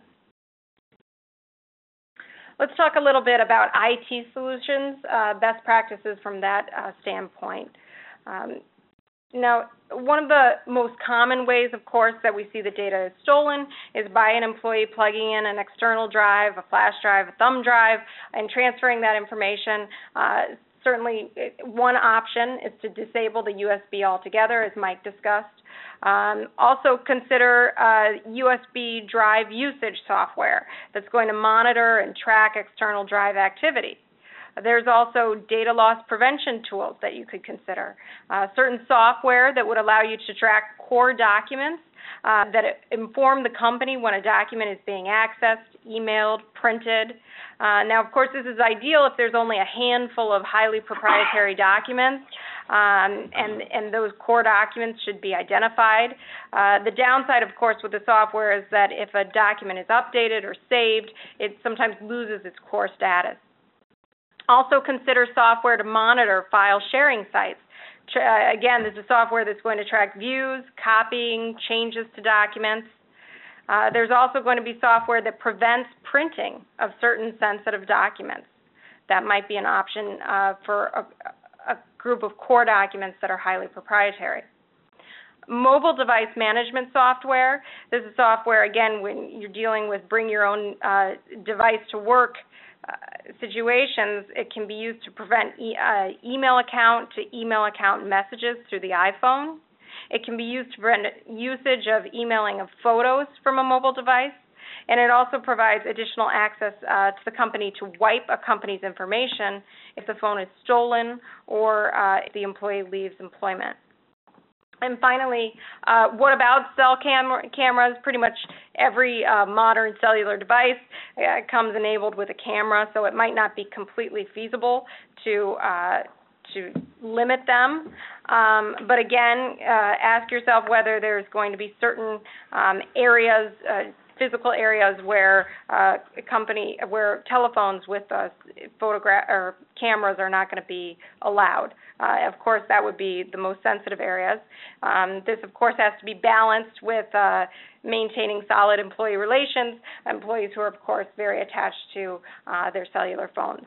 Let's talk a little bit about I T solutions, uh, best practices from that uh, standpoint. Um, Now, one of the most common ways, of course, that we see the data is stolen is by an employee plugging in an external drive, a flash drive, a thumb drive, and transferring that information. Uh, certainly, one option is to disable the U S B altogether, as Mike discussed. Um, also consider uh, U S B drive usage software that's going to monitor and track external drive activity. There's also data loss prevention tools that you could consider. Uh, certain software that would allow you to track core documents uh, that inform the company when a document is being accessed, emailed, printed. Uh, now, of course, this is ideal if there's only a handful of highly proprietary documents, um, and, and those core documents should be identified. Uh, the downside, of course, with the software is that if a document is updated or saved, it sometimes loses its core status. Also consider software to monitor file sharing sites. Uh, again, this is software that's going to track views, copying, changes to documents. Uh, there's also going to be software that prevents printing of certain sensitive documents. That might be an option uh, for a, a group of core documents that are highly proprietary. Mobile device management software. This is software, again, when you're dealing with bring your own uh, device to work Uh, situations. It can be used to prevent e uh, email account to email account messages through the iPhone. It can be used to prevent usage of emailing of photos from a mobile device, and it also provides additional access uh, to the company to wipe a company's information if the phone is stolen or uh, if the employee leaves employment. And finally, uh, what about cell cam cameras? Pretty much every uh, modern cellular device uh, comes enabled with a camera, so it might not be completely feasible to uh, to limit them. Um, but again, uh, ask yourself whether there's going to be certain um, areas, uh, physical areas where uh, a company, where telephones with uh, photograph or cameras are not going to be allowed. Uh, of course, that would be the most sensitive areas. Um, this, of course, has to be balanced with uh, maintaining solid employee relations, employees who are, of course, very attached to uh, their cellular phones.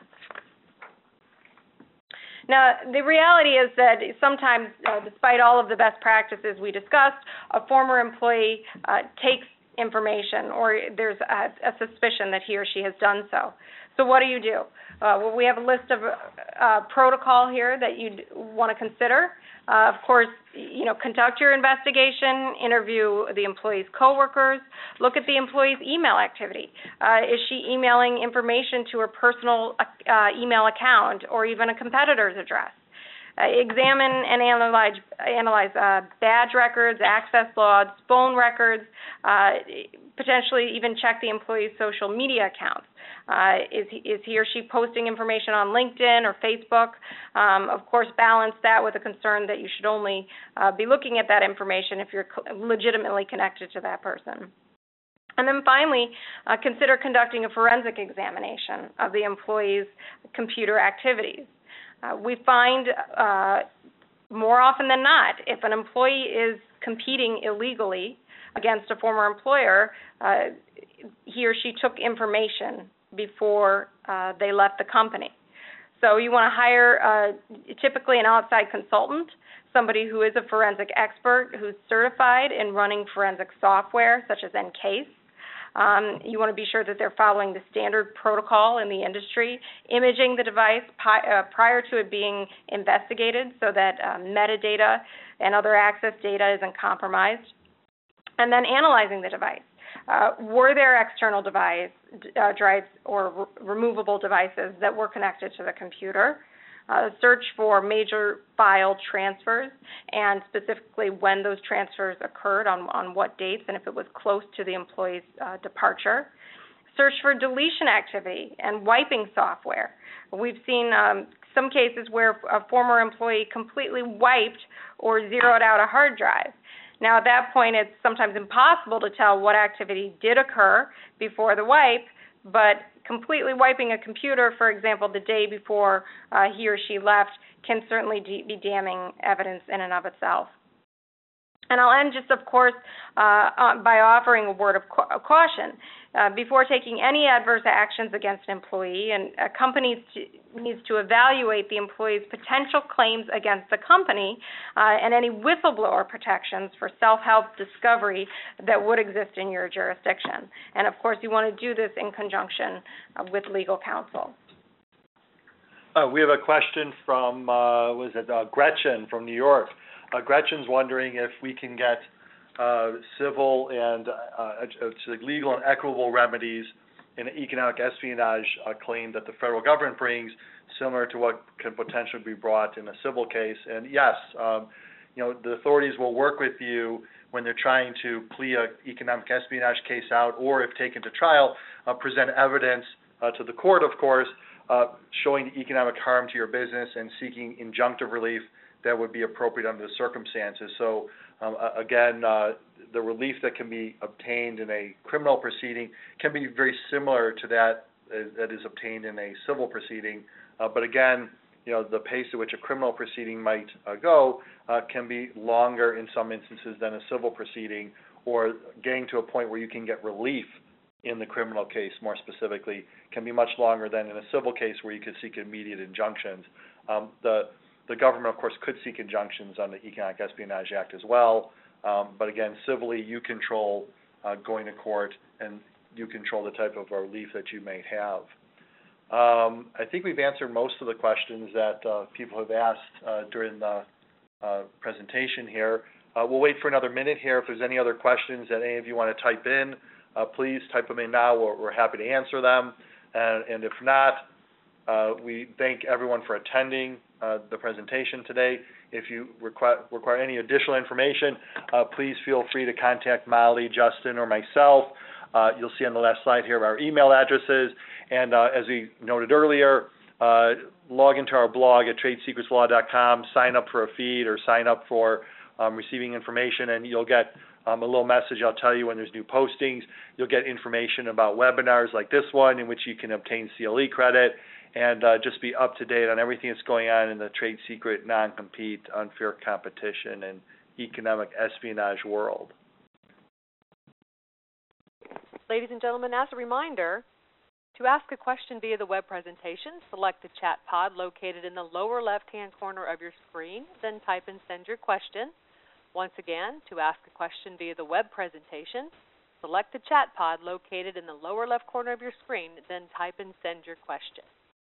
Now, the reality is that sometimes, uh, despite all of the best practices we discussed, a former employee uh, takes information, or there's a, a suspicion that he or she has done so. So what do you do? Uh, well, we have a list of uh, protocol here that you'd want to consider. Uh, of course, you know, conduct your investigation, interview the employee's coworkers, look at the employee's email activity. Uh, is she emailing information to her personal uh, email account or even a competitor's address? Uh, examine and analyze, analyze uh, badge records, access logs, phone records, uh, potentially even check the employee's social media accounts. Uh, is, he, is he or she posting information on LinkedIn or Facebook? Um, of course, balance that with a concern that you should only uh, be looking at that information if you're legitimately connected to that person. And then finally, uh, consider conducting a forensic examination of the employee's computer activities. Uh, we find uh, more often than not, if an employee is competing illegally against a former employer, uh, he or she took information before uh, they left the company. So you want to hire uh, typically an outside consultant, somebody who is a forensic expert who's certified in running forensic software such as Encase. Um, you want to be sure that they're following the standard protocol in the industry, imaging the device pi uh, prior to it being investigated so that uh, metadata and other access data isn't compromised, and then analyzing the device. Uh, were there external device, uh, drives or re removable devices that were connected to the computer? Uh, search for major file transfers and specifically when those transfers occurred, on, on what dates, and if it was close to the employee's uh, departure. Search for deletion activity and wiping software. We've seen um, some cases where a former employee completely wiped or zeroed out a hard drive. Now, at that point, it's sometimes impossible to tell what activity did occur before the wipe, but completely wiping a computer, for example, the day before uh, he or she left, can certainly be damning evidence in and of itself. And I'll end just, of course, uh, by offering a word of caution. Uh, before taking any adverse actions against an employee, and a company needs to evaluate the employee's potential claims against the company uh, and any whistleblower protections for self-help discovery that would exist in your jurisdiction. And, of course, you want to do this in conjunction uh, with legal counsel. Uh, we have a question from, uh, was it uh, Gretchen from New York. Uh, Gretchen's wondering if we can get uh, civil and uh, legal and equitable remedies in an economic espionage uh, claim that the federal government brings, similar to what can potentially be brought in a civil case. And yes, um, you know, the authorities will work with you when they're trying to plea an economic espionage case out, or if taken to trial, uh, present evidence uh, to the court, of course, uh, showing the economic harm to your business and seeking injunctive relief that would be appropriate under the circumstances. So um, again, uh, the relief that can be obtained in a criminal proceeding can be very similar to that uh, that is obtained in a civil proceeding. Uh, but again, you know, the pace at which a criminal proceeding might uh, go uh, can be longer in some instances than a civil proceeding, or getting to a point where you can get relief in the criminal case, more specifically, can be much longer than in a civil case where you could seek immediate injunctions. Um, the The government, of course, could seek injunctions on the Economic Espionage Act as well, um, but again, civilly, you control uh, going to court, and you control the type of relief that you may have. Um, I think we've answered most of the questions that uh, people have asked uh, during the uh, presentation here. Uh, we'll wait for another minute here. If there's any other questions that any of you want to type in, uh, please type them in now. We're, we're happy to answer them, and, and if not, uh, we thank everyone for attending Uh, the presentation today. If you require, require any additional information, uh, please feel free to contact Molly, Justin, or myself. Uh, you'll see on the last slide here our email addresses. And uh, as we noted earlier, uh, log into our blog at trade secrets law dot com, sign up for a feed or sign up for um, receiving information, and you'll get um, a little message. I'll tell you when there's new postings. You'll get information about webinars like this one, in which you can obtain C L E credit, and uh, just be up to date on everything that's going on in the trade secret, non-compete, unfair competition, and economic espionage world. Ladies and gentlemen, as a reminder, to ask a question via the web presentation, select the chat pod located in the lower left-hand corner of your screen, then type and send your question. Once again, to ask a question via the web presentation, select the chat pod located in the lower left corner of your screen, then type and send your question.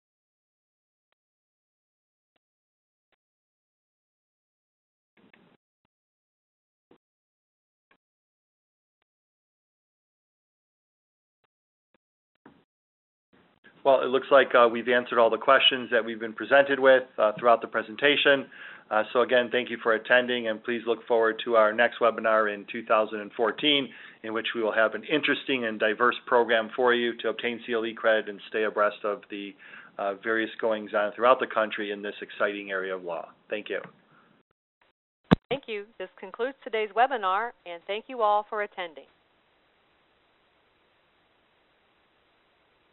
Well, it looks like uh, we've answered all the questions that we've been presented with uh, throughout the presentation. Uh, so again, thank you for attending, and please look forward to our next webinar in two thousand fourteen, in which we will have an interesting and diverse program for you to obtain C L E credit and stay abreast of the uh, various goings-on throughout the country in this exciting area of law. Thank you. Thank you. This concludes today's webinar, and thank you all for attending.